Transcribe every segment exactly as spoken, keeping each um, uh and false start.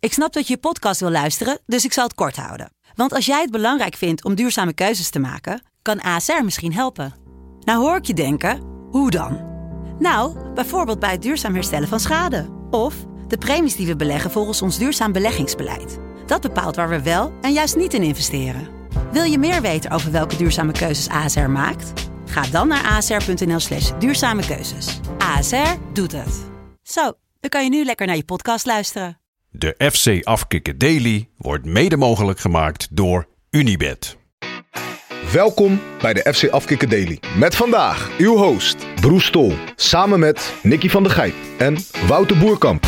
Ik snap dat je je podcast wil luisteren, dus ik zal het kort houden. Want als jij het belangrijk vindt om duurzame keuzes te maken, kan A S R misschien helpen. Nou hoor ik je denken, hoe dan? Nou, bijvoorbeeld bij het duurzaam herstellen van schade. Of de premies die we beleggen volgens ons duurzaam beleggingsbeleid. Dat bepaalt waar we wel en juist niet in investeren. Wil je meer weten over welke duurzame keuzes A S R maakt? Ga dan naar asr.nl slash duurzame keuzes. A S R doet het. Zo, dan kan je nu lekker naar je podcast luisteren. De F C Afkikken Daily wordt mede mogelijk gemaakt door Unibet. Welkom bij de F C Afkikken Daily. Met vandaag uw host Broes Tol. Samen met Nicky van der Gijp en Wouter Boerkamp.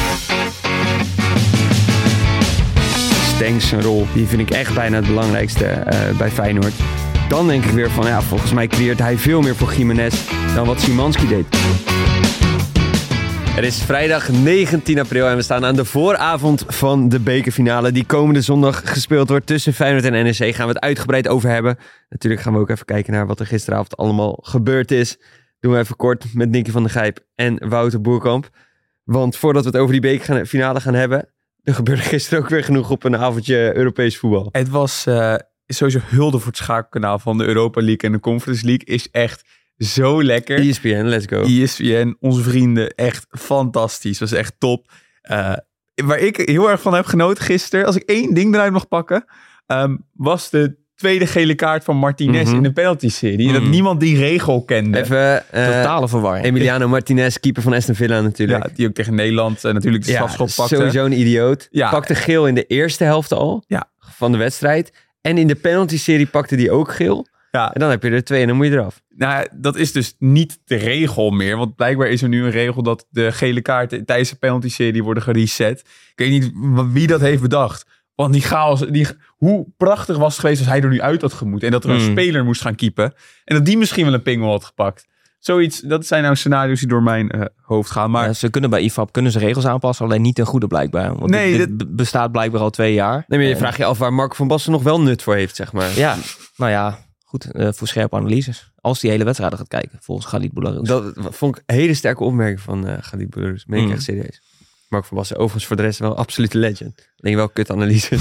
Stenks zijn rol, die vind ik echt bijna het belangrijkste uh, bij Feyenoord. Dan denk ik weer van, ja, volgens mij creëert hij veel meer voor Gimenez dan wat Szymanski deed. Het is vrijdag negentien april en we staan aan de vooravond van de bekerfinale die komende zondag gespeeld wordt tussen Feyenoord en N E C. Gaan we het uitgebreid over hebben. Natuurlijk gaan we ook even kijken naar wat er gisteravond allemaal gebeurd is. Doen we even kort met Nicky van der Gijp en Wouter Boerkamp. Want voordat we het over die bekerfinale gaan hebben, er gebeurde gisteren ook weer genoeg op een avondje Europees voetbal. Het was uh, sowieso hulde voor het schakelkanaal van de Europa League en de Conference League. Is echt zo lekker. E S P N, let's go. E S P N, onze vrienden, echt fantastisch. Was echt top. Uh, waar ik heel erg van heb genoten gisteren, als ik één ding eruit mag pakken, um, was de tweede gele kaart van Martinez mm-hmm. in de penalty-serie. Mm-hmm. Dat niemand die regel kende. Even, uh, totale verwarring. Emiliano Martinez, keeper van Aston Villa natuurlijk. Ja, die ook tegen Nederland uh, natuurlijk de ja, strafschop pakte. Sowieso een idioot. Ja. Pakte geel in de eerste helft al ja. van de wedstrijd. En in de penalty-serie pakte die ook geel. Ja. En dan heb je er twee en dan moet je eraf. Nou, dat is dus niet de regel meer. Want blijkbaar is er nu een regel dat de gele kaarten tijdens de penalty-serie worden gereset. Ik weet niet wie dat heeft bedacht. Want die chaos, die, hoe prachtig was het geweest als hij er nu uit had gemoeten. En dat er een mm. speler moest gaan keepen. En dat die misschien wel een pingel had gepakt. Zoiets, dat zijn nou scenario's die door mijn uh, hoofd gaan. Maar ja, ze kunnen bij I F A B kunnen ze regels aanpassen, alleen niet ten goede blijkbaar. Want nee, dit, dit dit bestaat blijkbaar al twee jaar. Nee, maar je vraagt je af waar Marco van Basten nog wel nut voor heeft, zeg maar. Ja, nou ja, goed, uh, voor scherpe analyses. Als die hele wedstrijden gaat kijken, volgens Khalid Boularus. Dat vond ik een hele sterke opmerking van uh, Khalid Boularus. Meen ik mm. echt serieus. Marco van Basten, overigens voor de rest wel een absolute legend. Alleen wel kut analyses.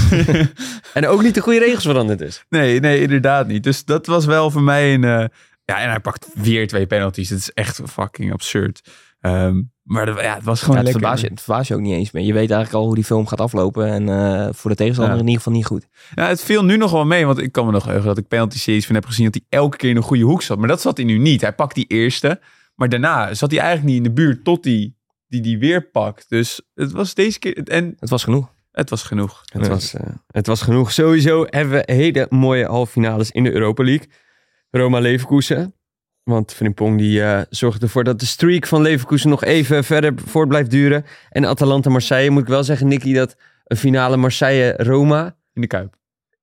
En ook niet de goede regels veranderd is. Nee, nee, inderdaad niet. Dus dat was wel voor mij een... Uh, ja, en hij pakt weer twee penalties. Dat is echt fucking absurd. Um, maar de, ja, het was gewoon ja, het lekker. Verbaas je, het verbaas je ook niet eens meer. Je weet eigenlijk al hoe die film gaat aflopen. En uh, voor de tegenstander ja. in ieder geval niet goed. Ja, het viel nu nog wel mee. Want ik kan me nog heugen dat ik penalty-series van heb gezien dat hij elke keer in een goede hoek zat. Maar dat zat hij nu niet. Hij pakt die eerste. Maar daarna zat hij eigenlijk niet in de buurt tot hij die, die weer pakt. Dus het was deze keer... En het was genoeg. Het was genoeg. Het, nee. was, uh, het was genoeg. Sowieso hebben we hele mooie halve finales in de Europa League. Roma-Leverkusen. Want Frimpong die uh, zorgt ervoor dat de streak van Leverkusen nog even verder voort blijft duren. En Atalanta-Marseille, moet ik wel zeggen, Nicky, dat een finale Marseille-Roma... In de Kuip.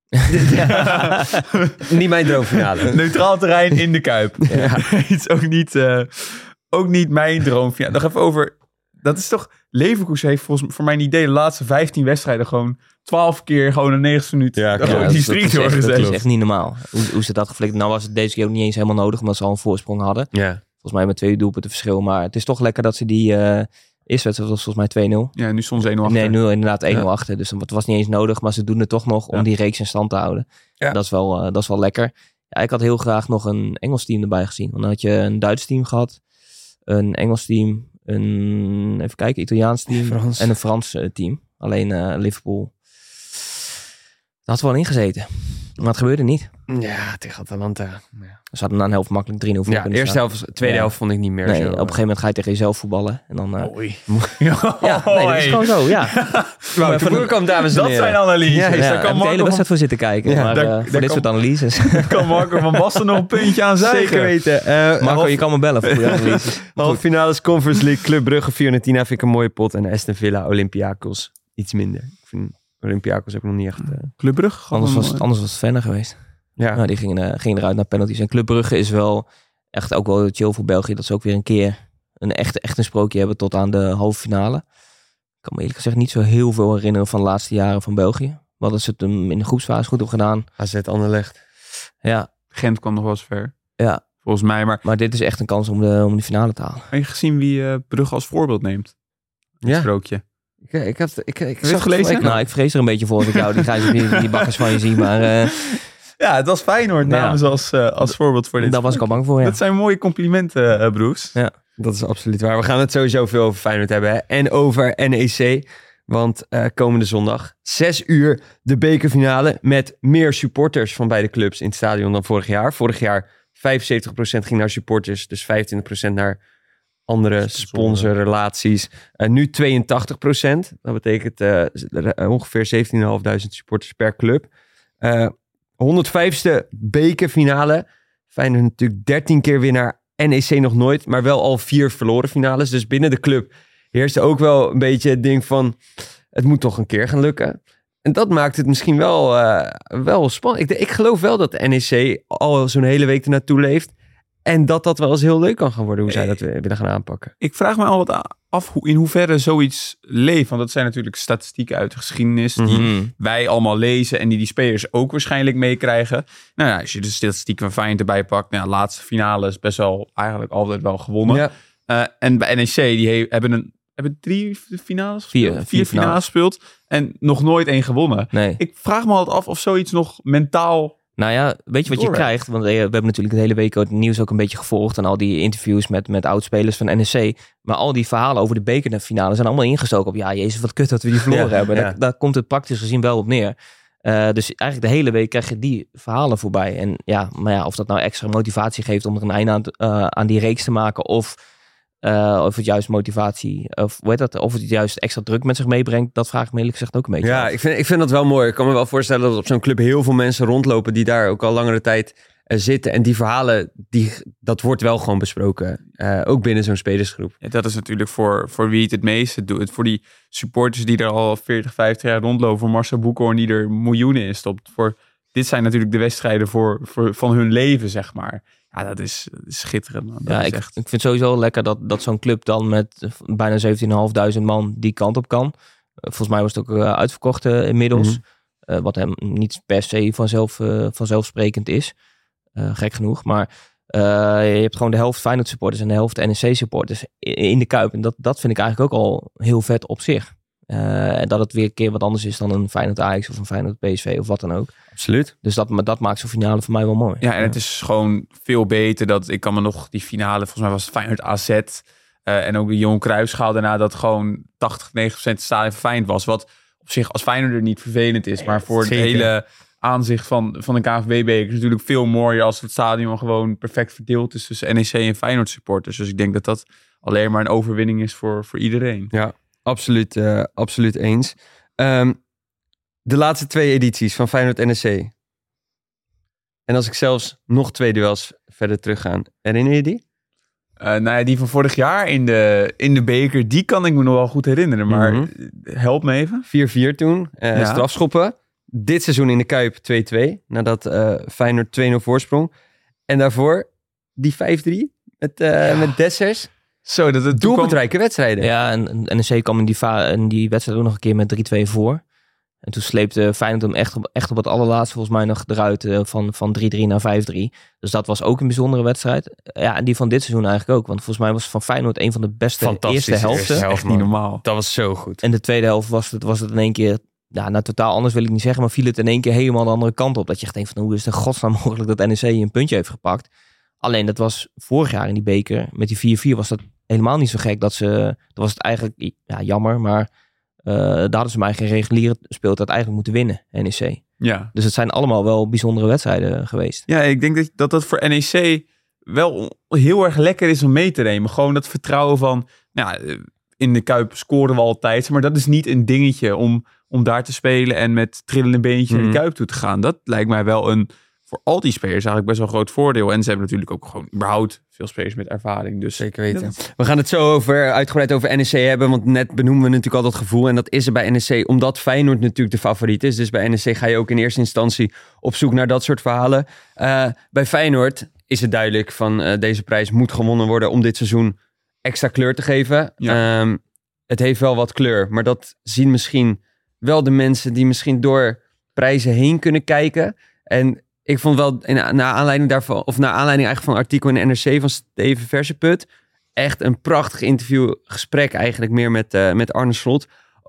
Niet mijn droomfinale. Neutraal terrein in de Kuip. Ja. Het is ook niet, uh, ook niet mijn droomfinale. Nog even over... Dat is toch... Leverkusen heeft volgens voor mijn idee de laatste vijftien wedstrijden gewoon twaalf keer gewoon een negentigste minuut ja, ja, die streak doorgezet. Dat is echt niet normaal. Hoe, hoe ze dat geflikt. Nou was het deze keer ook niet eens helemaal nodig, omdat ze al een voorsprong hadden. Ja. Volgens mij met twee doelpunten verschil. Maar het is toch lekker dat ze die... Uh, eerste wedstrijd was volgens mij twee nul. Ja, nu soms één nul achter. Nee, nu inderdaad één nul ja. achter. Dus het was niet eens nodig, maar ze doen het toch nog om ja. die reeks in stand te houden. Ja. Dat is wel, uh, dat is wel lekker. Ja, ik had heel graag nog een Engels team erbij gezien. Want dan had je een Duits team gehad, een Engels team, een even kijken, Italiaans team Frans. en een Frans uh, team. Alleen uh, Liverpool. Dat had wel ingezeten. Maar het gebeurde niet. Ja, tegen Atalanta. Ja. Ze hadden na een helft makkelijk drie nul voor ja, de eerste helft, tweede ja. helft vond ik niet meer nee, zo. Op een gegeven moment ga je tegen jezelf voetballen. En dan, uh... Oei. Ja, nee, dat is gewoon zo, ja. Maar van de kwam, dames en dat zijn analyses. Ja, ja, daar kan Marco de hele wedstrijd voor zitten kijken. Ja, maar daar, uh, daar voor dit kan, soort analyses. Kan Marco van Basten nog een puntje aan zuigen. Zeker weten. Uh, Marco, je kan me bellen voor goede analyses. Halve finales Conference League, Club Brugge, Fiorentina vind ik een mooie pot. En Aston Villa, Olympiakos, iets minder. Ik vind Olympiakos ook nog niet echt... Uh... Club Brugge? Anders was, anders was het verder geweest. Ja. Nou, die gingen, uh, gingen eruit naar penalties. En Club Brugge is wel echt ook wel chill voor België. Dat ze ook weer een keer een echt, echt een sprookje hebben tot aan de halve finale. Ik kan me eerlijk gezegd niet zo heel veel herinneren van de laatste jaren van België. Maar dat ze het hem in de groepsfase goed hebben gedaan. A Z Anderlecht. Ja. Gent kwam nog wel eens ver. Ja. Volgens mij. Maar, maar dit is echt een kans om de, om de finale te halen. Heb je gezien wie uh, Brugge als voorbeeld neemt? Het ja. sprookje. Ik, ik, had, ik, ik je zag het gelezen? Ik, Nou, ik vrees er een beetje voor als ik jou die, grijze, die, die bakkers van je zie, maar uh, Ja, het was Feyenoord namens Ja. als, uh, als voorbeeld voor dit. daar was ik al bang voor, ja. Dat zijn mooie complimenten, uh, Broes. Ja. Dat is absoluut waar. We gaan het sowieso veel over Feyenoord hebben. Hè? En over N E C. Want uh, komende zondag, zes uur, de bekerfinale met meer supporters van beide clubs in het stadion dan vorig jaar. Vorig jaar vijfenzeventig procent ging naar supporters, dus vijfentwintig procent naar andere sponsorrelaties. Uh, nu tweeëntachtig procent. Dat betekent uh, ongeveer zeventienduizend supporters per club. Uh, honderdvijfste bekerfinale. Feyenoord natuurlijk dertien keer winnaar. N E C nog nooit, maar wel al vier verloren finales. Dus binnen de club heerst ook wel een beetje het ding van, het moet toch een keer gaan lukken. En dat maakt het misschien wel, uh, wel spannend. Ik, ik geloof wel dat de N E C al zo'n hele week ernaartoe leeft. En dat dat wel eens heel leuk kan gaan worden, hoe zij dat willen gaan aanpakken. Ik vraag me al wat af hoe, in hoeverre zoiets leeft. Want dat zijn natuurlijk statistieken uit de geschiedenis die Mm-hmm. wij allemaal lezen en die die spelers ook waarschijnlijk meekrijgen. Nou ja, als je de statistieken van Feyenoord erbij pakt, nou ja, laatste finale is best wel eigenlijk altijd wel gewonnen. Ja. Uh, en bij N E C, die he- hebben, een, hebben drie finales Vier, gespeeld? vier finales finales. gespeeld en nog nooit één gewonnen. Nee. Ik vraag me altijd af of zoiets nog mentaal... Nou ja, weet je wat je Doorwerkt. krijgt? Want we hebben natuurlijk de hele week het nieuws ook een beetje gevolgd. En al die interviews met, met oudspelers van N E C. Maar al die verhalen over de bekerfinale zijn allemaal ingestoken op... Ja, jezus, wat kut dat we die verloren Ja, hebben. ja. Daar, daar komt het praktisch gezien wel op neer. Uh, dus eigenlijk de hele week krijg je die verhalen voorbij. En ja, maar ja, of dat nou extra motivatie geeft om er een einde aan, uh, aan die reeks te maken... Of, uh, of het juist motivatie... Of, hoe heet dat, of het juist extra druk met zich meebrengt... Dat vraag ik me eerlijk gezegd ook een beetje Ja, af. ik vind, ik vind dat wel mooi. Ik kan me wel voorstellen dat op zo'n club heel veel mensen rondlopen die daar ook al langere tijd uh, zitten. En die verhalen, die, dat wordt wel gewoon besproken. Uh, ook binnen zo'n spelersgroep. Ja, dat is natuurlijk voor, voor wie het het meeste doet. Voor die supporters die er al veertig, vijftig jaar rondlopen. Voor Marcel Boekhoorn die er miljoenen in stopt. Voor, dit zijn natuurlijk de wedstrijden voor, voor, van hun leven, zeg maar. Ja, dat is, dat is schitterend. Man. Dat Ja, is ik, echt... ik vind het sowieso lekker dat, dat zo'n club dan met bijna zeventienduizend vijfhonderd man die kant op kan. Uh, volgens mij was het ook uh, uitverkocht uh, inmiddels. Mm-hmm. Uh, wat hem niet per se vanzelf, uh, vanzelfsprekend is. Uh, gek genoeg. Maar uh, je hebt gewoon de helft Feyenoord supporters en de helft N E C supporters in, in de Kuip. En dat, dat vind ik eigenlijk ook al heel vet op zich. Uh, en dat het weer een keer wat anders is dan een Feyenoord Ajax of een Feyenoord P S V of wat dan ook. Absoluut. Dus dat, maar dat maakt zo'n finale voor mij wel mooi. Ja, en het is gewoon veel beter dat... Ik kan me nog die finale, volgens mij was het Feyenoord A Z... Uh, en ook de Johan Cruijffschaal daarna... dat gewoon tachtig, negentig procent het stadion van Feyenoord was. Wat op zich als Feyenoord er niet vervelend is. Maar voor zeker. het hele aanzicht van, van de K N V B-beker... is natuurlijk veel mooier als het stadion gewoon perfect verdeeld is... tussen N E C en Feyenoord supporters. Dus ik denk dat dat alleen maar een overwinning is voor, voor iedereen. Ja, absoluut, uh, absoluut eens. Um, de laatste twee edities van Feyenoord N E C. En als ik zelfs nog twee duels verder terugga, herinner je die? Uh, nou ja, die van vorig jaar in de, in de beker, die kan ik me nog wel goed herinneren. Maar Mm-hmm. help me even. vier vier toen, uh, Ja. strafschoppen. Dit seizoen in de Kuip twee twee, nadat uh, Feyenoord twee nul voorsprong. En daarvoor die vijf drie met, uh, Ja. met Dessers. Zo, dat het Doelpuntrijke wedstrijden. Ja, en en N E C kwam in die, va- in die wedstrijd ook nog een keer met drie twee voor. En toen sleepte Feyenoord hem echt op, echt op het allerlaatste volgens mij nog eruit uh, van, van drie drie naar vijf drie. Dus dat was ook een bijzondere wedstrijd. Ja, en die van dit seizoen eigenlijk ook. Want volgens mij was van Feyenoord een van de beste Fantastische eerste helften. eerste echt niet normaal. Dat was zo goed. En de tweede helft was het, was het in één keer... Ja, nou totaal anders wil ik niet zeggen, maar viel het in één keer helemaal de andere kant op. Dat je echt denkt van hoe is het in godsnaam mogelijk dat N E C een puntje heeft gepakt. Alleen dat was vorig jaar in die beker, met die vier vier was dat helemaal niet zo gek. Dat ze, dat was het eigenlijk, ja jammer, maar uh, daar hadden ze maar geen reguliere speeltijd eigenlijk moeten winnen, N E C. Ja. Dus het zijn allemaal wel bijzondere wedstrijden geweest. Ja, ik denk dat dat, dat voor N E C wel heel erg lekker is om mee te nemen. Gewoon dat vertrouwen van, nou, in de Kuip scoren we altijd. Maar dat is niet een dingetje om, om daar te spelen en met trillende beentje Mm. naar de Kuip toe te gaan. Dat lijkt mij wel een, voor al die spelers eigenlijk best wel een groot voordeel. En ze hebben natuurlijk ook gewoon überhaupt veel spelers met ervaring. Dus Zeker weten. We gaan het zo over, uitgebreid over N E C hebben, want net benoemen we natuurlijk al dat gevoel. En dat is er bij N E C, omdat Feyenoord natuurlijk de favoriet is. Dus bij N E C ga je ook in eerste instantie op zoek naar dat soort verhalen. Uh, bij Feyenoord is het duidelijk van uh, deze prijs moet gewonnen worden om dit seizoen extra kleur te geven. Ja. Um, het heeft wel wat kleur, maar dat zien misschien wel de mensen die misschien door prijzen heen kunnen kijken. En ik vond wel, naar aanleiding daarvan, of naar aanleiding eigenlijk van een artikel in de N R C van Steven Verseput, echt een prachtig interview, gesprek eigenlijk meer met, uh, met Arne Slot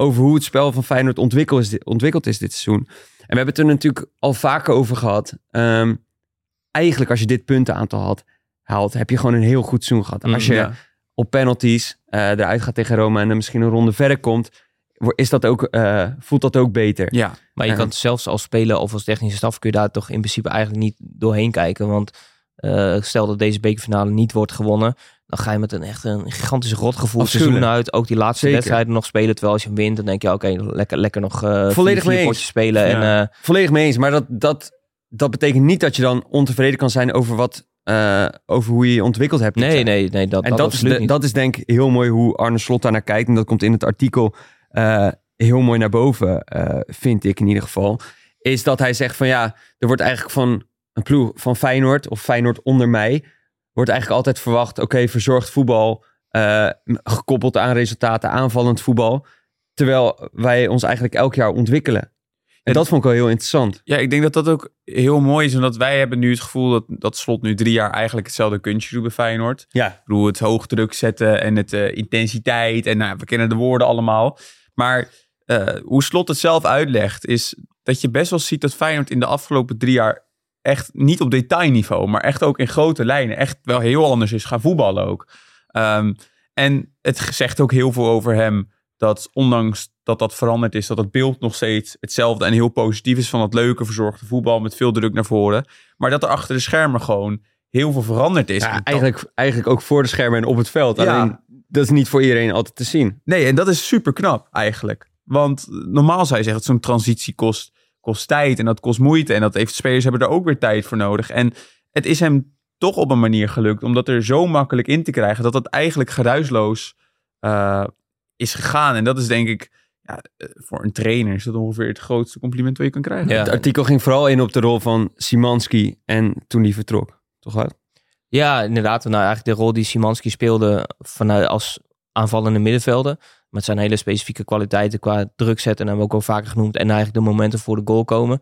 over hoe het spel van Feyenoord ontwikkeld is, ontwikkeld is dit seizoen. En we hebben het er natuurlijk al vaker over gehad. Um, eigenlijk als je dit puntenaantal had, haalt, heb je gewoon een heel goed seizoen gehad. Als je ja. op penalties uh, eruit gaat tegen Roma en dan misschien een ronde verder komt, is dat ook, uh, voelt dat ook beter. Ja, maar je uh, kan zelfs als speler of als technische staf kun je daar toch in principe eigenlijk niet doorheen kijken. Want uh, stel dat deze bekerfinale niet wordt gewonnen, dan ga je met een echt een gigantisch rotgevoel seizoen uit. Ook die laatste Zeker. wedstrijden nog spelen. Terwijl als je wint, dan denk je, oké, okay, lekker, lekker nog uh, Volledig vier, vier potjes spelen. Ja. En, uh, Volledig mee eens. Maar dat, dat, dat betekent niet dat je dan ontevreden kan zijn over wat uh, over hoe je je ontwikkeld hebt. Nee, nee, nee. Dat, en dat, dat, is de, niet. dat is denk ik heel mooi hoe Arne Slot daar naar kijkt. En dat komt in het artikel uh, heel mooi naar boven, uh, vind ik in ieder geval. Is dat hij zegt van ja, er wordt eigenlijk van een ploeg van Feyenoord of Feyenoord onder mij wordt eigenlijk altijd verwacht, oké, okay, verzorgd voetbal, uh, gekoppeld aan resultaten, aanvallend voetbal. Terwijl wij ons eigenlijk elk jaar ontwikkelen. En ja, dat vond ik wel heel interessant. Ja, ik denk dat dat ook heel mooi is. Omdat wij hebben nu het gevoel dat, dat Slot nu drie jaar eigenlijk hetzelfde kunstje doet bij Feyenoord. Ja. Ik bedoel, het hoogdruk zetten en het uh, intensiteit. En nou, we kennen de woorden allemaal. Maar uh, hoe Slot het zelf uitlegt, is dat je best wel ziet dat Feyenoord in de afgelopen drie jaar echt niet op detailniveau, maar echt ook in grote lijnen echt wel heel anders is gaan voetballen ook. Um, en het zegt ook heel veel over hem dat ondanks dat dat veranderd is, dat het beeld nog steeds hetzelfde en heel positief is van het leuke verzorgde voetbal met veel druk naar voren. Maar dat er achter de schermen gewoon heel veel veranderd is. Ja, eigenlijk, eigenlijk ook voor de schermen en op het veld. Ja. Alleen dat is niet voor iedereen altijd te zien. Nee, en dat is super knap eigenlijk. Want normaal zou je zeggen dat zo'n transitie kost kost tijd en dat kost moeite. En dat heeft spelers hebben er ook weer tijd voor nodig. En het is hem toch op een manier gelukt om dat er zo makkelijk in te krijgen dat het eigenlijk geruisloos uh, is gegaan. En dat is denk ik, ja, voor een trainer is dat ongeveer het grootste compliment wat je kan krijgen. Ja. Het artikel ging vooral in op de rol van Szymanski en toen die vertrok. Toch wel? Ja, inderdaad. Nou, eigenlijk de rol die Szymanski speelde vanuit als aanvallende middenvelder. Met zijn hele specifieke kwaliteiten qua druk zetten. En hebben we ook al vaker genoemd. En eigenlijk de momenten voor de goal komen.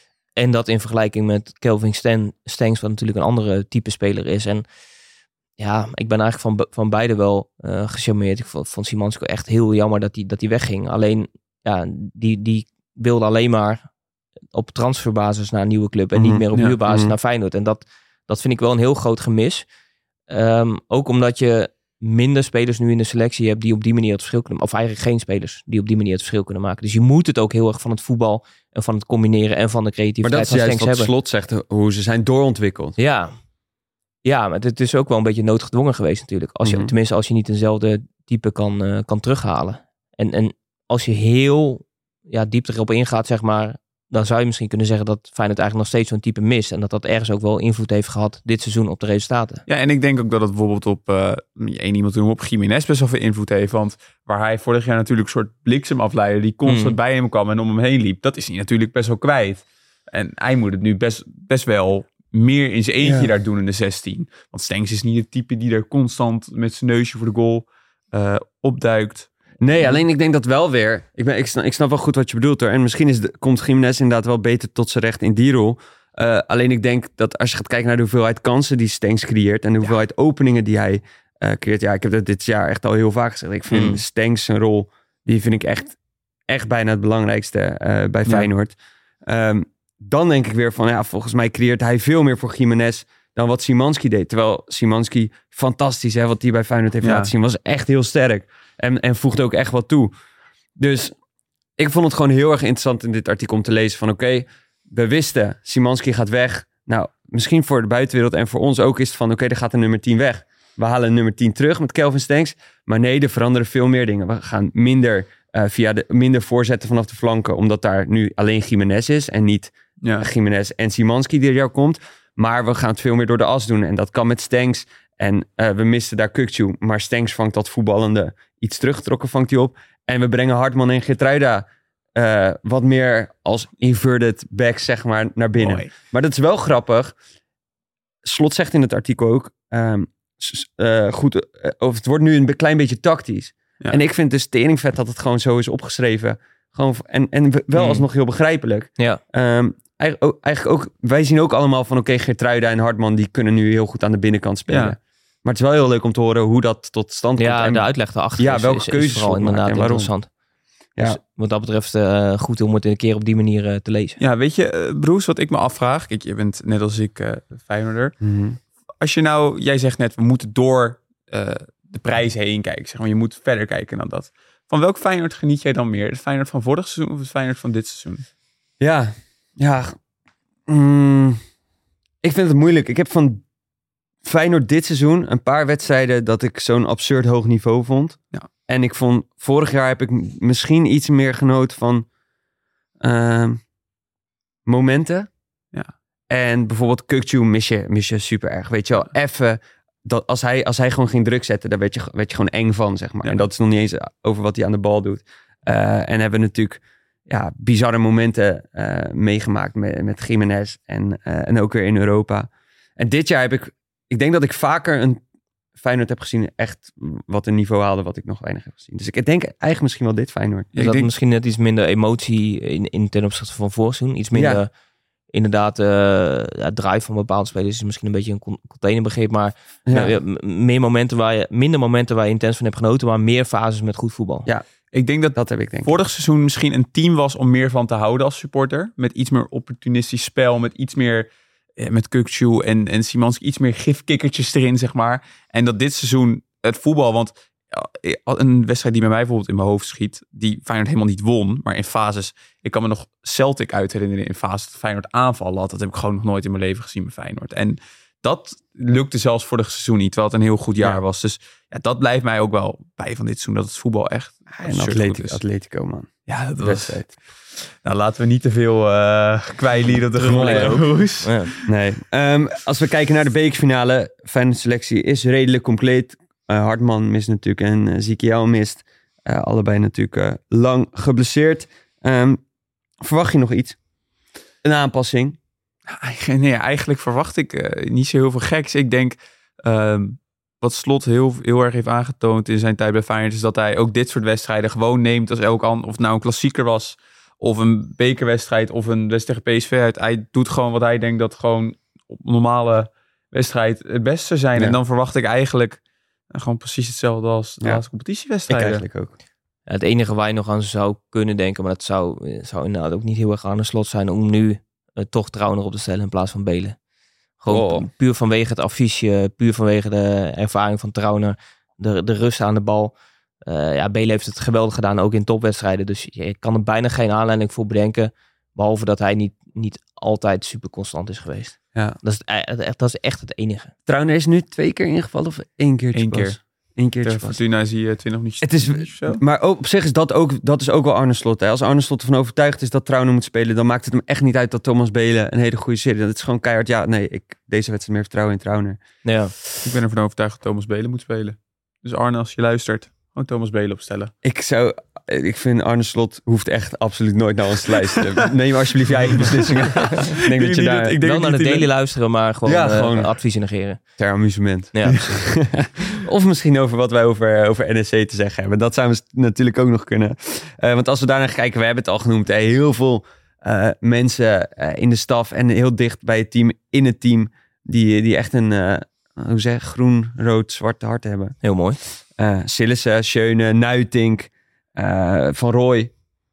En dat in vergelijking met Kelvin Sten, Stengs, wat natuurlijk een andere type speler is. En ja, ik ben eigenlijk van, van beide wel uh, gecharmeerd. Ik vond, vond Szymanski echt heel jammer dat hij dat hij wegging. Alleen, ja, die, die wilde alleen maar op transferbasis naar een nieuwe club. En mm-hmm, niet meer op huurbasis ja, mm-hmm. naar Feyenoord. En dat, dat vind ik wel een heel groot gemis. Um, ook omdat je minder spelers nu in de selectie hebt die op die manier het verschil kunnen maken. Of eigenlijk geen spelers die op die manier het verschil kunnen maken. Dus je moet het ook heel erg van het voetbal en van het combineren en van de creativiteit. Maar dat is juist wat Slot zegt, hoe ze zijn doorontwikkeld. Ja, ja, maar het is ook wel een beetje noodgedwongen geweest natuurlijk. Als je, mm-hmm. Tenminste, als je niet eenzelfde type kan, uh, kan terughalen. En, en als je heel ja, diep erop ingaat, zeg maar, dan zou je misschien kunnen zeggen dat Feyenoord eigenlijk nog steeds zo'n type mist. En dat dat ergens ook wel invloed heeft gehad dit seizoen op de resultaten. Ja, en ik denk ook dat het bijvoorbeeld op uh, één iemand noemen op Gimenez best wel veel invloed heeft. Want waar hij vorig jaar natuurlijk een soort bliksemafleider die constant mm. bij hem kwam en om hem heen liep, dat is hij natuurlijk best wel kwijt. En hij moet het nu best, best wel meer in zijn eentje ja. daar doen in de zestien. Want Stengs is niet het type die er constant met zijn neusje voor de goal uh, opduikt. Nee, alleen ik denk dat wel weer. Ik, ben, ik, snap, ik snap wel goed wat je bedoelt hoor. En misschien is de, komt Gimenez inderdaad wel beter tot zijn recht in die rol. Uh, alleen ik denk dat als je gaat kijken naar de hoeveelheid kansen die Stengs creëert en de hoeveelheid ja. openingen die hij uh, creëert. Ja, ik heb dat dit jaar echt al heel vaak gezegd. Ik vind mm. Stengs zijn rol, die vind ik echt, echt bijna het belangrijkste uh, bij Feyenoord. Ja. Um, dan denk ik weer van, ja, volgens mij creëert hij veel meer voor Gimenez dan wat Szymanski deed. Terwijl Szymanski, fantastisch hè, wat hij bij Feyenoord heeft ja. laten zien, was echt heel sterk. En, en voegde ook echt wat toe. Dus ik vond het gewoon heel erg interessant in dit artikel om te lezen van oké, okay, we wisten, Szymanski gaat weg. Nou, misschien voor de buitenwereld en voor ons ook is het van oké, okay, er gaat een nummer tien weg. We halen een nummer tien terug met Kelvin Stengs. Maar nee, er veranderen veel meer dingen. We gaan minder, uh, via de, minder voorzetten vanaf de flanken, omdat daar nu alleen Gimenez is en niet ja. uh, Gimenez en Szymanski die er jou komt. Maar we gaan het veel meer door de as doen. En dat kan met Stengs. En uh, we misten daar Kukçu. Maar Stengs vangt dat voetballende iets teruggetrokken, vangt hij op. En we brengen Hartman en Geertruida uh, wat meer als inverted backs, zeg maar, naar binnen. Mooi. Maar dat is wel grappig. Slot zegt in het artikel ook, um, uh, goed, uh, of het wordt nu een klein beetje tactisch. Ja. En ik vind dus teringvet dat het gewoon zo is opgeschreven. Gewoon, en, en wel mm. alsnog heel begrijpelijk. Ja. Um, eigenlijk, eigenlijk ook, wij zien ook allemaal van oké, okay, Geertruida en Hartman, die kunnen nu heel goed aan de binnenkant spelen. Ja. Maar het is wel heel leuk om te horen hoe dat tot stand komt. Ja, en de uitleg daarachter ja, is, welke is, keuzes is vooral inderdaad en waarom. Interessant. Ja. Dus wat dat betreft uh, goed om het een keer op die manier uh, te lezen. Ja, weet je, uh, Broes, wat ik me afvraag. Kijk, je bent net als ik uh, Feyenoorder. Mm-hmm. Als je nou, jij zegt net, we moeten door uh, de prijs heen kijken. Zeg maar, je moet verder kijken dan dat. Van welk Feyenoord geniet jij dan meer? Het Feyenoord van vorig seizoen of het Feyenoord van dit seizoen? Ja, ja. Mm, ik vind het moeilijk. Ik heb van Feyenoord dit seizoen een paar wedstrijden dat ik zo'n absurd hoog niveau vond. Ja. En ik vond, vorig jaar heb ik misschien iets meer genoten van uh, momenten. Ja. En bijvoorbeeld Kukçu mis je, mis je super erg. Weet je wel, even, dat als, hij, als hij gewoon ging druk zetten, daar werd je, werd je gewoon eng van, zeg maar. Ja. En dat is nog niet eens over wat hij aan de bal doet. Uh, en hebben we natuurlijk ja, bizarre momenten uh, meegemaakt met, met Gimenez en, uh, en ook weer in Europa. En dit jaar heb ik, ik denk dat ik vaker een Feyenoord heb gezien echt wat een niveau haalde wat ik nog weinig heb gezien. Dus ik denk eigenlijk misschien wel dit Feyenoord. Dus dat denk... misschien net iets minder emotie in, in ten opzichte van vorig seizoen. Iets minder ja. inderdaad uh, ja, drive van bepaalde spelers is misschien een beetje een containerbegrip, maar ja. Ja, meer momenten waar je, minder momenten waar je intens van hebt genoten, maar meer fases met goed voetbal. Ja. Ik denk dat, dat heb ik denk vorig seizoen misschien een team was om meer van te houden als supporter. Met iets meer opportunistisch spel, met iets meer met Kukçu en, en Szymanski iets meer gifkikkertjes erin, zeg maar. En dat dit seizoen het voetbal, want een wedstrijd die bij mij bijvoorbeeld in mijn hoofd schiet, die Feyenoord helemaal niet won, maar in fases, ik kan me nog Celtic uit herinneren in fases dat Feyenoord aanvallen had. Dat heb ik gewoon nog nooit in mijn leven gezien met Feyenoord. En dat lukte zelfs vorig seizoen niet, terwijl het een heel goed jaar ja. was. Dus ja, dat blijft mij ook wel bij van dit seizoen, dat het voetbal echt ja, en Atletico, Atletico, man. Ja, dat was... Nou, laten we niet te veel uh, kwijlieren op de grond. Ja. Nee. Um, als we kijken naar de bekerfinale, Feyenoord selectie is redelijk compleet. Uh, Hartman mist natuurlijk en uh, Zikiel mist. Uh, allebei natuurlijk uh, lang geblesseerd. Um, verwacht je nog iets? Een aanpassing? Nee, eigenlijk verwacht ik uh, niet zo heel veel geks. Ik denk, um, wat Slot heel, heel erg heeft aangetoond in zijn tijd bij Feyenoord, is dat hij ook dit soort wedstrijden gewoon neemt als elk ander. Of het nou een klassieker was, of een bekerwedstrijd, of een wedstrijd tegen P S V uit. Hij doet gewoon wat hij denkt dat gewoon op een normale wedstrijd het beste zou zijn. Ja. En dan verwacht ik eigenlijk uh, gewoon precies hetzelfde als de ja. laatste competitiewedstrijden. Ik eigenlijk ook. Ja, het enige waar je nog aan zou kunnen denken, maar dat zou, zou inderdaad ook niet heel erg aan de Slot zijn, om nu uh, toch Trauner op te stellen in plaats van Belen. Gewoon oh. puur vanwege het affiche, puur vanwege de ervaring van Trauner, de, de rust aan de bal. Uh, ja, Belen heeft het geweldig gedaan, ook in topwedstrijden. Dus je kan er bijna geen aanleiding voor bedenken, behalve dat hij niet, niet altijd super constant is geweest. Ja. Dat, is het, dat is echt het enige. Trauner is nu twee keer ingevallen of één keer? Eén keer. Eén keer. Tegen Fortuna zie je twintig minuutjes. Het is, maar ook, op zich is dat ook, dat is ook wel Arne Slot. Hè. Als Arne Slot ervan overtuigd is dat Trauner moet spelen, dan maakt het hem echt niet uit dat Thomas Belen een hele goede serie. Dat is gewoon keihard. Ja, nee, ik deze wedstrijd meer vertrouwen in Trauner. Ja. Ik ben ervan overtuigd dat Thomas Belen moet spelen. Dus Arne, als je luistert, gewoon Thomas Belen opstellen. Ik zou, ik vind Arne Slot hoeft echt absoluut nooit naar ons te luisteren. Neem alsjeblieft je eigen beslissingen. ik denk dat je daar ik denk wel naar de daily luisteren, maar gewoon, ja, uh, gewoon adviezen negeren. Ter amusement. Ja, of misschien over wat wij over, over N E C te zeggen hebben. Dat zouden we natuurlijk ook nog kunnen. Uh, want als we daarnaar kijken, we hebben het al genoemd. Hè, heel veel uh, mensen uh, in de staf en heel dicht bij het team, in het team, die, die echt een, uh, hoe zeg, groen, rood, zwart hart hebben. Heel mooi. Uh, Sillissen, Schöne, Nuitink, uh, Van Rooij,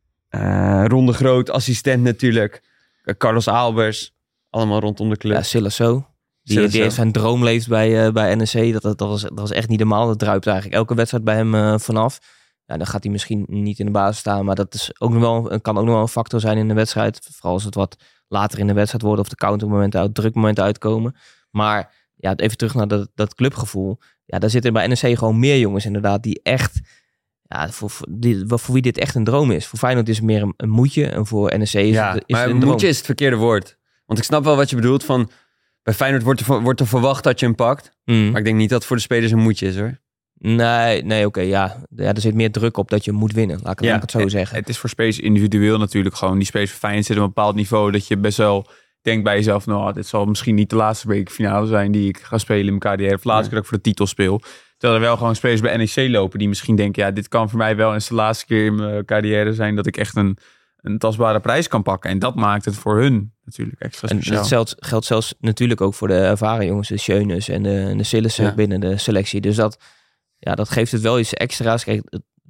uh, Ron de Groot, assistent natuurlijk, uh, Carlos Albers, allemaal rondom de club. Ja, Sillissen. Die, die heeft zijn droom leeft bij, uh, bij N E C. Dat, dat, dat, was, dat was echt niet normaal. Dat druipt eigenlijk elke wedstrijd bij hem uh, vanaf. Ja, dan gaat hij misschien niet in de basis staan. Maar dat is ook nog wel, kan ook nog wel een factor zijn in de wedstrijd. Vooral als het wat later in de wedstrijd wordt. Of de countermomenten uit, drukmomenten uitkomen. Maar ja, even terug naar dat, dat clubgevoel. Ja, daar zitten bij N E C gewoon meer jongens inderdaad. Die echt, ja, voor, voor, die, voor wie dit echt een droom is. Voor Feyenoord is het meer een, een moedje. En voor N E C is, ja, het, is maar het een moedje droom. is het verkeerde woord. Want ik snap wel wat je bedoelt van, bij Feyenoord wordt er, wordt er verwacht dat je hem pakt. Mm. Maar ik denk niet dat het voor de spelers een moedje is, hoor. Nee, nee oké, okay, ja. ja. Er zit meer druk op dat je moet winnen. Laat ik, ja, laat ik het zo het, zeggen. Het is voor spelers individueel natuurlijk gewoon. Die spelers van Feyenoord zitten op een bepaald niveau dat je best wel denkt bij jezelf, nou, dit zal misschien niet de laatste bekerfinale zijn die ik ga spelen in mijn carrière. Of de laatste keer dat ik voor de titel speel. Terwijl er wel gewoon spelers bij N E C lopen die misschien denken, ja, dit kan voor mij wel eens de laatste keer in mijn carrière zijn dat ik echt een, een tastbare prijs kan pakken. En dat maakt het voor hun natuurlijk extra speciaal. En dat geldt zelfs natuurlijk ook voor de ervaren jongens, de Schönes en de, de Sillissen, ja, binnen de selectie. Dus dat, ja, dat geeft het wel iets extra's. Kijk, het,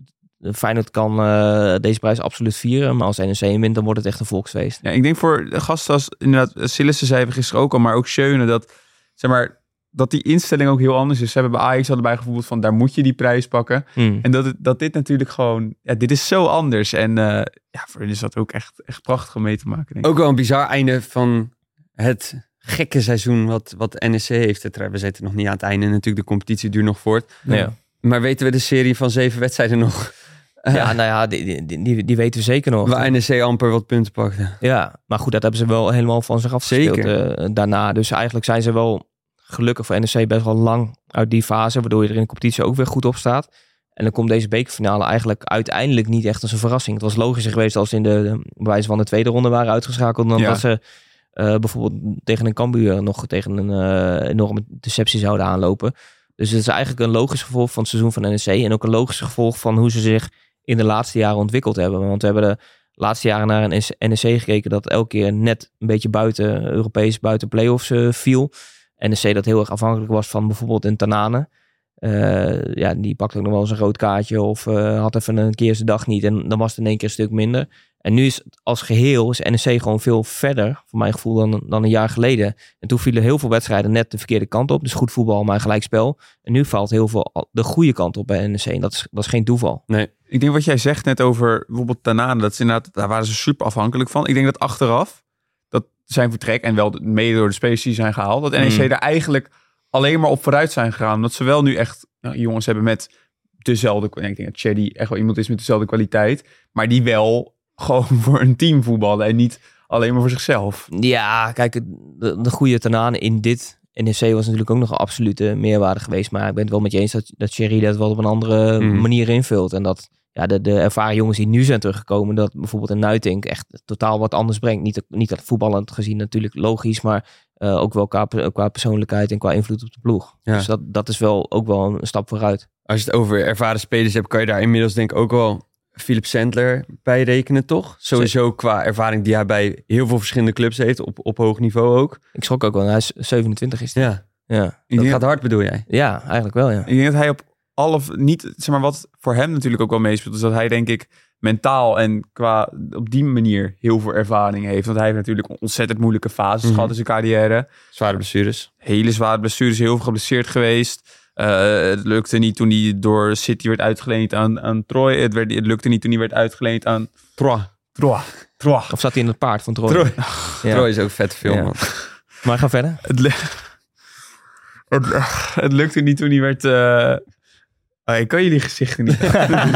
Feyenoord kan uh, deze prijs absoluut vieren. Maar als N E C hem wint, dan wordt het echt een volksfeest. Ja, ik denk voor de gasten als inderdaad Sillissen zei we gisteren ook al, maar ook Schöne, dat zeg maar dat die instelling ook heel anders is. Ze hebben bij Ajax allebei gevoeld van daar moet je die prijs pakken. Mm. En dat, het, dat dit natuurlijk gewoon, ja, dit is zo anders. En uh, ja, voor hen is dat ook echt, echt prachtig om mee te maken. Denk ik. Ook wel een bizar einde van het gekke seizoen wat, wat N E C heeft. We zitten nog niet aan het einde natuurlijk, de competitie duurt nog voort. Ja. Maar weten we de serie van zeven wedstrijden nog? Ja, nou ja, die, die, die, die weten we zeker nog. Waar N E C amper wat punten pakte. Ja, maar goed, dat hebben ze wel helemaal van zich afgespeeld uh, daarna. Dus eigenlijk zijn ze wel gelukkig voor N E C best wel lang uit die fase, waardoor je er in de competitie ook weer goed op staat. En dan komt deze bekerfinale eigenlijk uiteindelijk niet echt als een verrassing. Het was logischer geweest als ze in de, de bij wijze van de tweede ronde waren uitgeschakeld, dan ja. dat ze uh, bijvoorbeeld tegen een Cambuur nog tegen een uh, enorme deceptie zouden aanlopen. Dus het is eigenlijk een logisch gevolg van het seizoen van N E C en ook een logisch gevolg van hoe ze zich in de laatste jaren ontwikkeld hebben. Want we hebben de laatste jaren naar een N E C gekeken dat elke keer net een beetje buiten Europees, buiten play-offs uh, viel. N E C dat heel erg afhankelijk was van bijvoorbeeld een Tanane. Uh, ja, die pakte ook nog wel eens een rood kaartje of uh, had even een keer zijn dag niet. En dan was het in één keer een stuk minder. En nu is het als geheel is N E C gewoon veel verder, voor mijn gevoel, dan, dan een jaar geleden. En toen vielen heel veel wedstrijden net de verkeerde kant op. Dus goed voetbal, maar gelijk spel. En nu valt heel veel de goede kant op bij N E C. En dat is, dat is geen toeval. Nee. Ik denk wat jij zegt net over bijvoorbeeld Tanane, dat is inderdaad, daar waren ze super afhankelijk van. Ik denk dat achteraf, dat zijn vertrek en wel mede door de spelers die zijn gehaald, dat N E C mm. daar eigenlijk alleen maar op vooruit zijn gegaan. Omdat ze wel nu echt nou, jongens hebben met dezelfde, ik denk dat Chedi echt wel iemand is met dezelfde kwaliteit, maar die wel gewoon voor een team voetballen en niet alleen maar voor zichzelf. Ja, kijk, de, de goede Tanane in dit N E C was natuurlijk ook nog een absolute meerwaarde geweest. Maar ik ben het wel met je eens dat, dat Thierry dat wel op een andere mm. manier invult. En dat ja, de, de ervaren jongens die nu zijn teruggekomen, dat bijvoorbeeld een Nuitink echt totaal wat anders brengt. Niet, niet dat voetballend gezien natuurlijk logisch, maar uh, ook wel qua, qua persoonlijkheid en qua invloed op de ploeg. Ja. Dus dat, dat is wel ook wel een stap vooruit. Als je het over ervaren spelers hebt, kan je daar inmiddels denk ik ook wel Philip Sandler bij rekenen, toch? Sowieso qua ervaring die hij bij heel veel verschillende clubs heeft, op, op hoog niveau ook. Ik schrok ook wel, hij is zevenentwintig is hij. Ja, ja. Dat gaat hard bedoel jij? Ja, eigenlijk wel, ja. Ik denk dat hij op alle, niet, zeg maar wat voor hem natuurlijk ook wel meespeelt, is dat hij denk ik mentaal en qua op die manier heel veel ervaring heeft. Want hij heeft natuurlijk ontzettend moeilijke fases mm-hmm. gehad in zijn carrière. Zware blessures. Hele zware blessures, heel veel geblesseerd geweest. Uh, het lukte niet toen hij door City werd uitgeleend aan, aan Troy. Het, werd, het lukte niet toen hij werd uitgeleend aan Troy. Troy. Troy. Of zat hij in het paard van Troy? Troy, ja. Troy is ook vet film, ja. Man. Maar ga verder. Het, het, het lukte niet toen hij werd... Uh... Oh, ik kan jullie gezichten niet.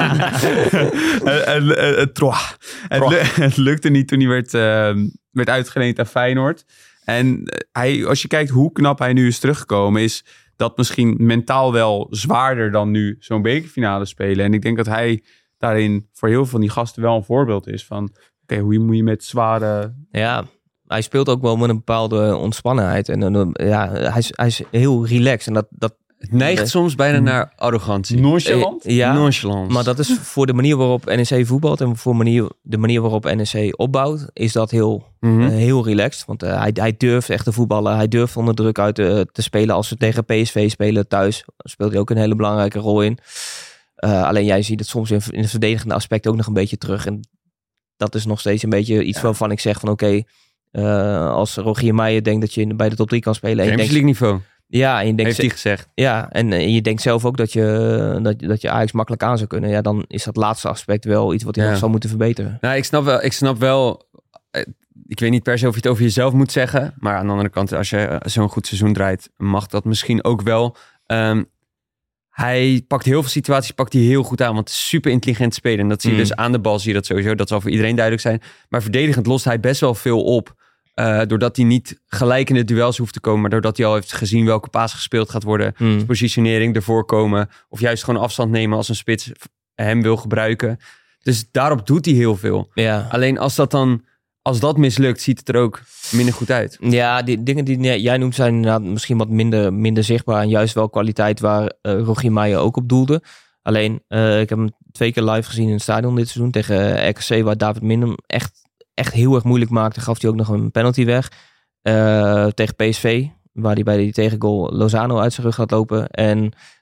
Troy. Het, het lukte niet toen hij werd, uh, werd uitgeleend aan Feyenoord. En hij, als je kijkt hoe knap hij nu is teruggekomen, is dat misschien mentaal wel zwaarder dan nu zo'n bekerfinale spelen. En ik denk dat hij daarin voor heel veel van die gasten wel een voorbeeld is van, oké, okay, hoe moet je met zware... Ja, hij speelt ook wel met een bepaalde ontspannenheid. En uh, ja, hij is, hij is heel relaxed. En dat, dat het neigt uh, soms bijna naar arrogantie. Nonchalant? Uh, ja, Nonchalant. Maar dat is voor de manier waarop N E C voetbalt en voor manier, de manier waarop N E C opbouwt, is dat heel, mm-hmm. uh, heel relaxed. Want uh, hij, hij durft echt te voetballen. Hij durft onder druk uit uh, te spelen. Als ze tegen P S V spelen thuis, speelt hij ook een hele belangrijke rol in. Uh, alleen jij ziet het soms in, in het verdedigende aspect ook nog een beetje terug. En dat is nog steeds een beetje iets ja. waarvan ik zeg van oké, okay, uh, als Rogier Meijer denkt dat je bij de top drie kan spelen. Champions League niveau. Ja, en je denkt, heeft hij gezegd. Ja, en, en je denkt zelf ook dat je, dat, dat je Ajax makkelijk aan zou kunnen. Ja, dan is dat laatste aspect wel iets wat hij ja. nog zou moeten verbeteren. Nou, ik snap wel, ik snap wel, ik weet niet per se of je het over jezelf moet zeggen, maar aan de andere kant, als je zo'n goed seizoen draait, mag dat misschien ook wel. Um, hij pakt heel veel situaties, pakt hij heel goed aan, want het is super intelligent spelen. En dat zie je mm. dus aan de bal, zie je dat sowieso. Dat zal voor iedereen duidelijk zijn. Maar verdedigend lost hij best wel veel op. Uh, doordat hij niet gelijk in de duels hoeft te komen, maar doordat hij al heeft gezien welke paas gespeeld gaat worden. Mm. Positionering ervoor komen. Of juist gewoon afstand nemen als een spits hem wil gebruiken. Dus daarop doet hij heel veel. Ja. Alleen als dat dan, als dat mislukt, ziet het er ook minder goed uit. Ja, die dingen die jij noemt zijn inderdaad misschien wat minder, minder zichtbaar. En juist wel kwaliteit waar uh, Rogier Meijer ook op doelde. Alleen, uh, ik heb hem twee keer live gezien in het stadion dit seizoen tegen R K C, waar David Mindem echt... echt heel erg moeilijk maakte, gaf hij ook nog een penalty weg. Uh, tegen P S V, waar hij bij die tegengoal Lozano uit zijn rug gaat lopen. En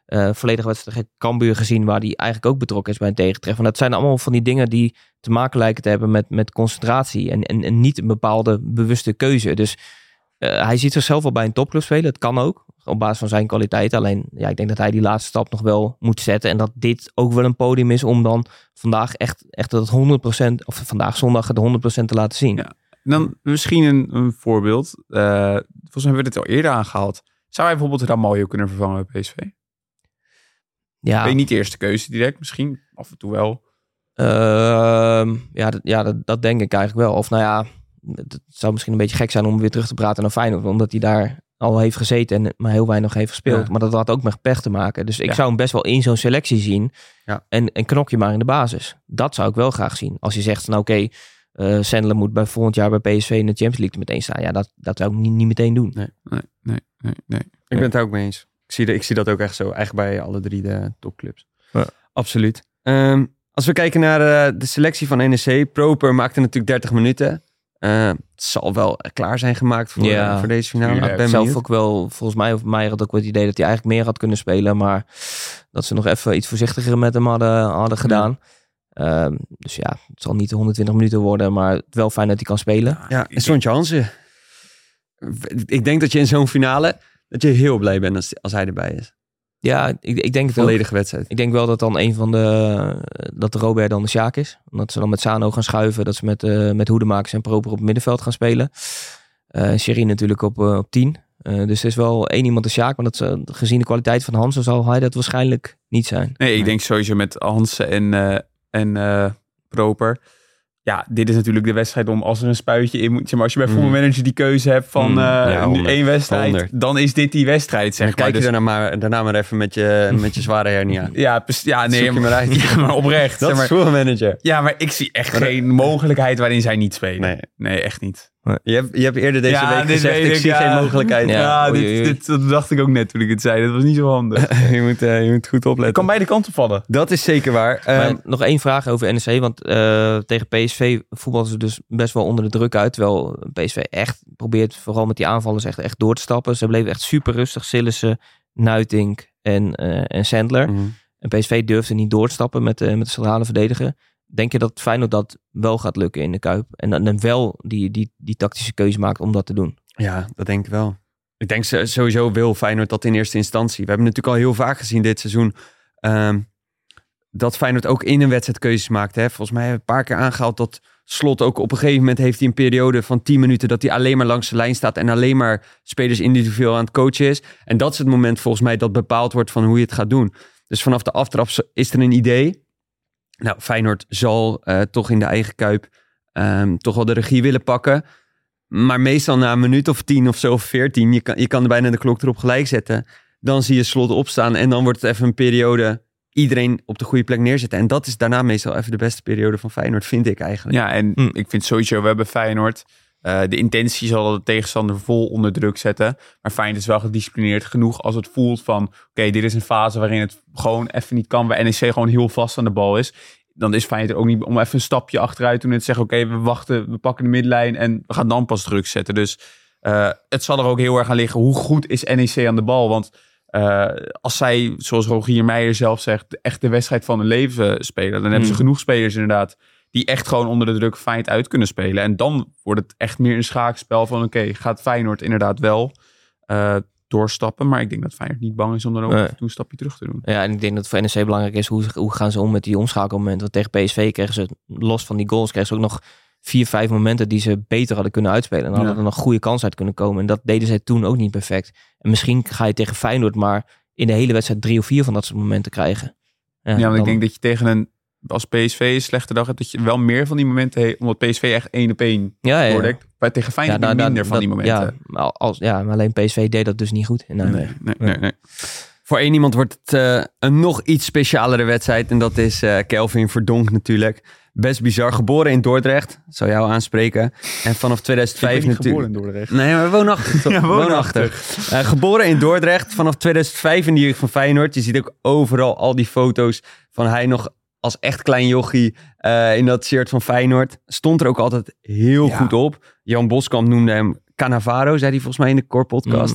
uh, volledige wedstrijd tegen Cambuur gezien, waar hij eigenlijk ook betrokken is bij een tegentreffer. En dat zijn allemaal van die dingen die te maken lijken te hebben met, met concentratie en, en, en niet een bepaalde bewuste keuze. Dus uh, hij ziet zichzelf wel bij een topclub spelen. Dat kan ook, op basis van zijn kwaliteit. Alleen, ja, ik denk dat hij die laatste stap nog wel moet zetten. En dat dit ook wel een podium is om dan vandaag echt, echt dat honderd procent, of vandaag zondag het honderd procent te laten zien. Ja. Dan misschien een, een voorbeeld. Uh, volgens mij hebben we dit al eerder aangehaald. Zou hij bijvoorbeeld Ramaljo kunnen vervangen bij P S V? Ja. Ben je niet de eerste keuze direct? Misschien af en toe wel. Uh, ja, dat, ja dat, dat denk ik eigenlijk wel. Of nou ja, het zou misschien een beetje gek zijn om weer terug te praten naar Feyenoord. Omdat hij daar al heeft gezeten en maar heel weinig heeft gespeeld. Ja. Maar dat had ook met pech te maken. Dus ik ja. zou hem best wel in zo'n selectie zien. Ja. En, en knok je maar in de basis. Dat zou ik wel graag zien. Als je zegt, nou oké, okay, uh, Sandler moet bij volgend jaar bij P S V in de Champions League meteen staan. Ja, dat, dat zou ik niet, niet meteen doen. Nee, nee, nee, nee, nee. Ik ben het daar ook mee eens. Ik zie, de, ik zie dat ook echt zo. Eigenlijk bij alle drie de topclubs. Ja. Absoluut. Um, als we kijken naar uh, de selectie van N E C. Proper maakte natuurlijk dertig minuten. Uh, het zal wel klaar zijn gemaakt voor, ja. uh, voor deze finale. Ja, ik ben zelf benieuwd. Ook wel, volgens mij of Meijer had ook wel het idee dat hij eigenlijk meer had kunnen spelen. Maar dat ze nog even iets voorzichtiger met hem hadden, hadden gedaan. Ja. Uh, dus ja, het zal niet honderdtwintig minuten worden. Maar het wel fijn dat hij kan spelen. Ja, en Sontje Hansen. Ik denk dat je in zo'n finale, dat je heel blij bent als, als hij erbij is. Ja, ik, ik denk het volledige wedstrijd. Ik denk wel dat dan een van de dat de Robert dan de Sjaak is. Dat ze dan met Sano gaan schuiven, dat ze met uh, met Hoedemakers en Proper op het middenveld gaan spelen. Uh, Sherry natuurlijk op uh, op tien. Uh, dus er is wel één iemand de Sjaak, maar dat ze, gezien de kwaliteit van Hansen zal hij dat waarschijnlijk niet zijn. Nee, ik nee. denk sowieso met Hansen en uh, en uh, Proper. Ja, dit is natuurlijk de wedstrijd om als er een spuitje in moet. Zeg maar, als je bij mm. voetbalmanager die keuze hebt van mm, uh, ja, honderd, één wedstrijd, honderd. Dan is dit die wedstrijd. Zeg maar. Kijk dus, je daarna maar, daarna maar even met je, met je zware hernia. Ja, ja nee, maar, maar, ja, maar oprecht. Dat zeg maar, is voetbalmanager. Ja, maar ik zie echt maar geen dat... mogelijkheid waarin zij niet spelen. Nee, nee echt niet. Je hebt, je hebt eerder deze ja, week gezegd, ik, ik zie ja, geen mogelijkheid. Ja, ja oei, dit, dit, dat dacht ik ook net toen ik het zei. Dat was niet zo handig. je, moet, uh, je moet goed opletten. Het kan beide kanten vallen. Dat is zeker waar. Uh, nog één vraag over N E C. Want uh, tegen P S V voetballen ze dus best wel onder de druk uit. Terwijl P S V echt probeert, vooral met die aanvallers, echt, echt door te stappen. Ze bleven echt super rustig. Sillissen, Nuitink en, uh, en Sandler. Mm-hmm. En P S V durfde niet door te stappen met, uh, met de centrale verdediger. Denk je dat Feyenoord dat wel gaat lukken in de Kuip? En dan, dan wel die, die, die tactische keuze maakt om dat te doen? Ja, dat denk ik wel. Ik denk sowieso wil Feyenoord dat in eerste instantie. We hebben natuurlijk al heel vaak gezien dit seizoen Um, dat Feyenoord ook in een wedstrijd keuzes maakt. Hè? Volgens mij hebben we een paar keer aangehaald dat Slot ook op een gegeven moment heeft hij een periode van tien minuten dat hij alleen maar langs de lijn staat en alleen maar spelers individueel aan het coachen is. En dat is het moment volgens mij dat bepaald wordt van hoe je het gaat doen. Dus vanaf de aftrap is er een idee. Nou, Feyenoord zal uh, toch in de eigen Kuip um, toch wel de regie willen pakken. Maar meestal na een minuut of tien of zo, of veertien, je kan, je kan er bijna de klok erop gelijk zetten. Dan zie je Slot opstaan en dan wordt het even een periode iedereen op de goede plek neerzetten. En dat is daarna meestal even de beste periode van Feyenoord, vind ik eigenlijk. Ja, en hm. ik vind sowieso, we hebben Feyenoord. Uh, de intentie zal de tegenstander vol onder druk zetten. Maar Feyenoord is wel gedisciplineerd genoeg als het voelt van oké, okay, dit is een fase waarin het gewoon even niet kan, waar N E C gewoon heel vast aan de bal is. Dan is Feyenoord ook niet om even een stapje achteruit doen en te zeggen oké, okay, we wachten, we pakken de middenlijn en we gaan dan pas druk zetten. Dus uh, het zal er ook heel erg aan liggen, hoe goed is N E C aan de bal? Want uh, als zij, zoals Rogier Meijer zelf zegt, echt de wedstrijd van hun leven spelen, dan hebben hmm. ze genoeg spelers inderdaad die echt gewoon onder de druk Feyenoord uit kunnen spelen. En dan wordt het echt meer een schaakspel van oké, okay, gaat Feyenoord inderdaad wel uh, doorstappen. Maar ik denk dat Feyenoord niet bang is om dan ook nee. een stapje terug te doen. Ja, en ik denk dat het voor N E C belangrijk is, hoe, hoe gaan ze om met die omschakelmomenten. Want tegen P S V kregen ze, los van die goals, kregen ze ook nog vier, vijf momenten die ze beter hadden kunnen uitspelen. En dan hadden ja. er nog goede kans uit kunnen komen. En dat deden zij toen ook niet perfect. En misschien ga je tegen Feyenoord maar in de hele wedstrijd drie of vier van dat soort momenten krijgen. Ja, ja want dan, ik denk dat je tegen een als P S V een slechte dag hebt, dat je wel meer van die momenten heeft, omdat P S V echt één op één ja, ja, doordekt. Maar tegen Feyenoord ja, nou, minder dat, van die momenten. Ja, maar als, ja, maar alleen P S V deed dat dus niet goed. En, nee, nee, nee, nee, nee. Voor één iemand wordt het uh, een nog iets specialere wedstrijd. En dat is uh, Kelvin Verdonk natuurlijk. Best bizar. Geboren in Dordrecht. Zou jou aanspreken. En vanaf tweeduizend vijf natuurlijk. Geboren in Dordrecht. Nee, maar woonachtig. ja, woonachtig. Uh, geboren in Dordrecht. Vanaf tweeduizend vijf in de jeugd van Feyenoord. Je ziet ook overal al die foto's van hij nog als echt klein jochie uh, in dat shirt van Feyenoord. Stond er ook altijd heel ja. goed op. Jan Boskamp noemde hem Cannavaro, zei hij volgens mij in de Core podcast. Mm.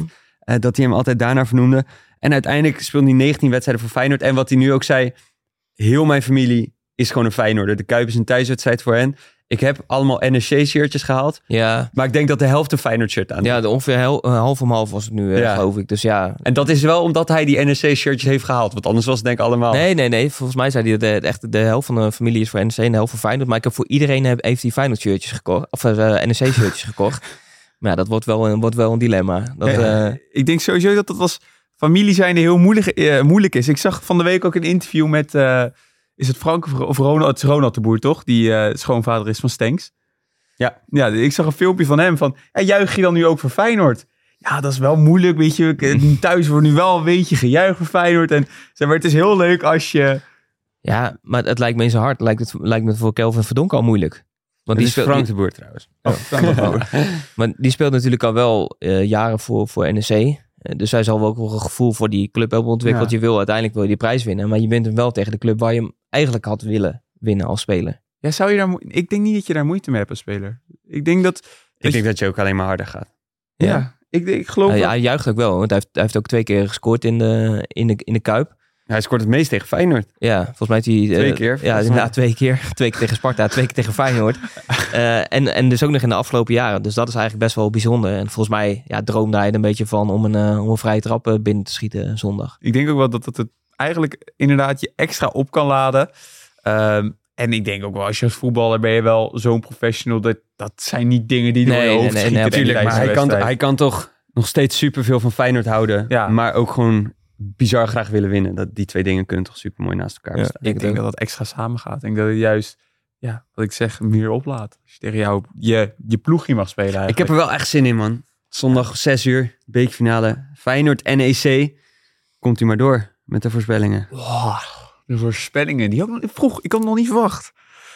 Uh, dat hij hem altijd daarnaar vernoemde. En uiteindelijk speelde hij negentien wedstrijden voor Feyenoord. En wat hij nu ook zei, heel mijn familie is gewoon een Feyenoorder. De Kuip is een thuiswedstrijd voor hen. Ik heb allemaal N E C-shirtjes gehaald. Ja. Maar ik denk dat de helft een Feyenoord-shirt aan. Ja, de ongeveer hel, half om half was het nu, ja. geloof ik. Dus ja. En dat is wel omdat hij die N E C-shirtjes heeft gehaald. Want anders was het denk ik allemaal... Nee, nee, nee. Volgens mij zei hij dat de, echt de helft van de familie is voor N E C en de helft voor Feyenoord. Maar ik heb voor iedereen heb, heeft hij Feyenoord-shirtjes gekocht. Of uh, N E C-shirtjes gekocht. Maar ja, dat wordt wel een, wordt wel een dilemma. Dat, ja, uh... Ik denk sowieso dat dat als familie zijnde heel moeilijk, uh, moeilijk is. Ik zag van de week ook een interview met... Uh, is het Frank of, of Ronald? Het is Ronald de Boer, toch? Die uh, schoonvader is van Stenks. Ja. ja, ik zag een filmpje van hem van... Ja, juich je dan nu ook voor Feyenoord? Ja, dat is wel moeilijk, weet je. Thuis wordt nu wel een beetje gejuich voor Feyenoord. En, zeg maar, het is heel leuk als je... Ja, maar het lijkt me in zijn hart. Lijkt het lijkt me voor Kelvin Verdonk al moeilijk. Want die is speelt Frank de Boer trouwens. Oh, Frank de Boer. Maar die speelt natuurlijk al wel uh, jaren voor, voor N E C. Uh, dus hij zal wel ook wel een gevoel voor die club hebben ontwikkeld. Ja. Je wil uiteindelijk wil je die prijs winnen. Maar je wint hem wel tegen de club waar je hem eigenlijk had willen winnen als speler. Ja, zou je daar mo- ik denk niet dat je daar moeite mee hebt als speler. Ik denk dat... Ik denk je... dat je ook alleen maar harder gaat. Ja, ja. Ik, ik geloof uh, dat... Ja, hij juicht ook wel. Want hij heeft, hij heeft ook twee keer gescoord in de, in de, in de Kuip. Hij scoort het meest tegen Feyenoord. Ja, volgens mij heeft hij... Uh, twee keer. Ja, na twee keer. Twee keer tegen Sparta, twee keer tegen Feyenoord. Uh, en, en dus ook nog in de afgelopen jaren. Dus dat is eigenlijk best wel bijzonder. En volgens mij ja, droomde hij er een beetje van om een, uh, om een vrije trap binnen te schieten zondag. Ik denk ook wel dat, dat het eigenlijk inderdaad je extra op kan laden. Um, En ik denk ook wel, als je als voetballer ben je wel zo'n professional. Dat, dat zijn niet dingen die door nee, je hoofd nee, schieten. Nee, natuurlijk, maar hij kan, hij kan toch nog steeds superveel van Feyenoord houden. Ja. Maar ook gewoon bizar graag willen winnen. Dat, die twee dingen kunnen toch super mooi naast elkaar bestaan. Ja, ik denk dat dat extra samen gaat. Ik denk dat het juist, ja, wat ik zeg, meer oplaat. Als je tegen jou je, je ploegje mag spelen eigenlijk. Ik heb er wel echt zin in, man. Zondag zes uur, bekerfinale. Feyenoord N E C. Komt u maar door met de voorspellingen. Wow. De voorspellingen, die had ik nog, vroeg, ik had het nog niet verwacht.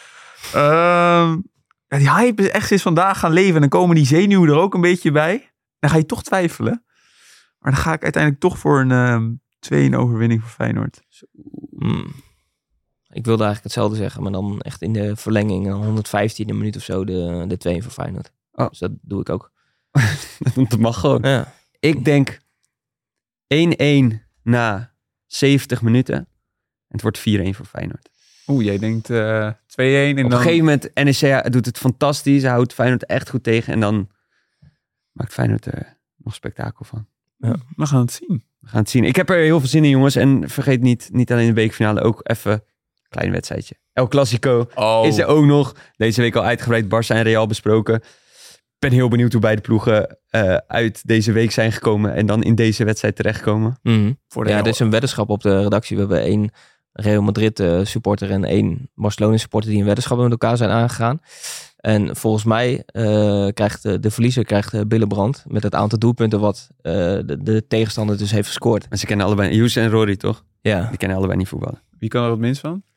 Uh, ja, die hype is echt sinds vandaag gaan leven. En dan komen die zenuwen er ook een beetje bij. Dan ga je toch twijfelen. Maar dan ga ik uiteindelijk toch voor een um, twee een overwinning voor Feyenoord. Hmm. Ik wilde eigenlijk hetzelfde zeggen, maar dan echt in de verlenging, honderdvijftiende minuut of zo, de, de twee een voor Feyenoord. Oh. Dus dat doe ik ook. Dat mag gewoon. Ja. Ik denk één-één na zeventig minuten. En het wordt vier een voor Feyenoord. Oeh, jij denkt uh, twee een. En Op dan... een gegeven moment, N E C doet het fantastisch. Hij houdt Feyenoord echt goed tegen. En dan maakt Feyenoord er nog spektakel van. Ja, we gaan het zien. We gaan het zien. Ik heb er heel veel zin in, jongens. En vergeet niet, niet alleen de bekerfinale, ook even een klein wedstrijdje. El Clasico oh. is er ook nog. Deze week al uitgebreid Barça en Real besproken. Ik ben heel benieuwd hoe beide ploegen uh, uit deze week zijn gekomen. En dan in deze wedstrijd terechtkomen. Mm-hmm. Voor de ja, er is een weddenschap op de redactie. We hebben één Real Madrid uh, supporter en één Barcelona supporter die een weddenschap met elkaar zijn aangegaan. En volgens mij uh, krijgt uh, de verliezer krijgt uh, Billenbrand met het aantal doelpunten wat uh, de, de tegenstander dus heeft gescoord. Maar ze kennen allebei, Hughes en Rory toch? Ja. Die kennen allebei niet voetballen. Wie kan er het minst van?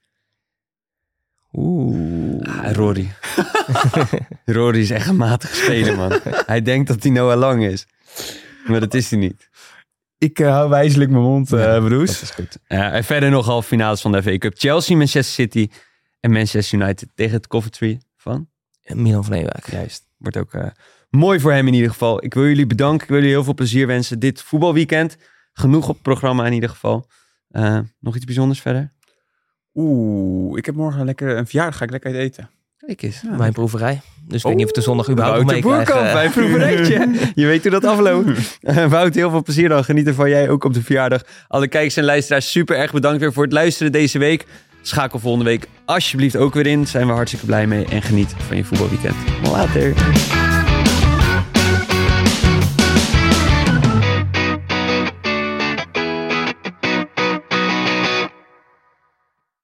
Oeh. Ah, Rory. Rory is echt een matige speler, man. Hij denkt dat hij Noah Lang is. Maar dat is hij niet. Ik uh, hou wijselijk mijn mond, uh, ja, Bruce. Dat is goed. Uh, en verder nog halve finales van de F A Cup. Chelsea, Manchester City en Manchester United tegen het Coventry van... Milan van Ewijk. Juist. Wordt ook uh, mooi voor hem in ieder geval. Ik wil jullie bedanken. Ik wil jullie heel veel plezier wensen. Dit voetbalweekend. Genoeg op het programma in ieder geval. Uh, nog iets bijzonders verder? Oeh, ik heb morgen lekker een verjaardag. Ga ik lekker uit eten. Kijk eens. Ja, mijn proeverij. Dus ik oh, weet niet of de zondag überhaupt mee krijg. Bij proeverijtje. Je weet hoe dat afloopt. Uh, Wout, heel veel plezier dan. Geniet ervan. Jij ook op de verjaardag. Alle kijkers en luisteraars, super erg bedankt weer voor het luisteren deze week. Schakel volgende week alsjeblieft ook weer in. Zijn we hartstikke blij mee. En geniet van je voetbalweekend. Later.